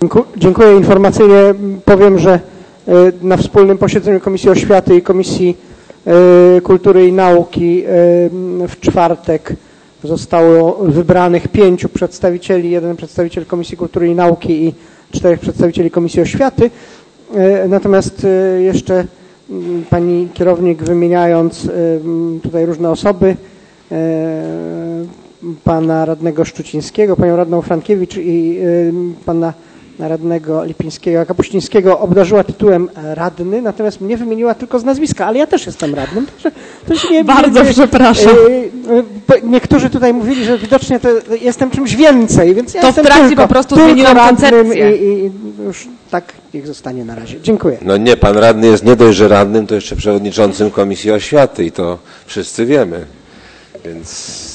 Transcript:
Dziękuję. Informacyjnie powiem, że na wspólnym posiedzeniu Komisji Oświaty i Komisji Kultury i Nauki w czwartek zostało wybranych 5 przedstawicieli, 1 przedstawiciel Komisji Kultury i Nauki i 4 przedstawicieli Komisji Oświaty. Natomiast jeszcze pani kierownik, wymieniając tutaj różne osoby, pana radnego Szczucińskiego, panią radną Frankiewicz i pana radnego Lipińskiego, Kapuścińskiego obdarzyła tytułem radny, natomiast mnie wymieniła tylko z nazwiska, ale ja też jestem radnym. To się bardzo przepraszam. Niektórzy tutaj mówili, że widocznie to jestem czymś więcej, więc ja to jestem w trakcie tylko, po prostu zmieniłam koncepcję. I już tak niech zostanie na razie. Dziękuję. No nie, pan radny jest nie dość, że radnym, to jeszcze przewodniczącym Komisji Oświaty i to wszyscy wiemy, więc